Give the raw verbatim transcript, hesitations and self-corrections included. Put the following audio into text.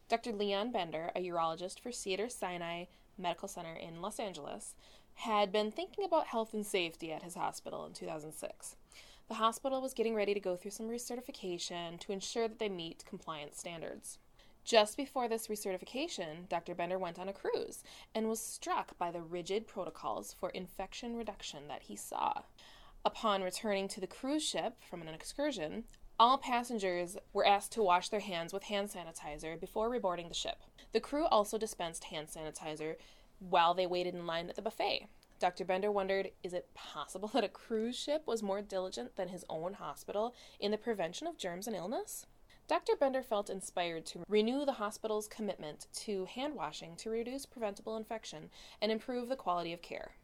Doctor Leon Bender, a urologist for Cedars-Sinai Medical Center in Los Angeles, had been thinking about health and safety at his hospital in two thousand six. The hospital was getting ready to go through some recertification to ensure that they meet compliance standards. Just before this recertification, Doctor Bender went on a cruise and was struck by the rigid protocols for infection reduction that he saw. Upon returning to the cruise ship from an excursion, all passengers were asked to wash their hands with hand sanitizer before reboarding the ship. The crew also dispensed hand sanitizer while they waited in line at the buffet. Doctor Bender wondered, is it possible that a cruise ship was more diligent than his own hospital in the prevention of germs and illness? Doctor Bender felt inspired to renew the hospital's commitment to hand washing to reduce preventable infection and improve the quality of care.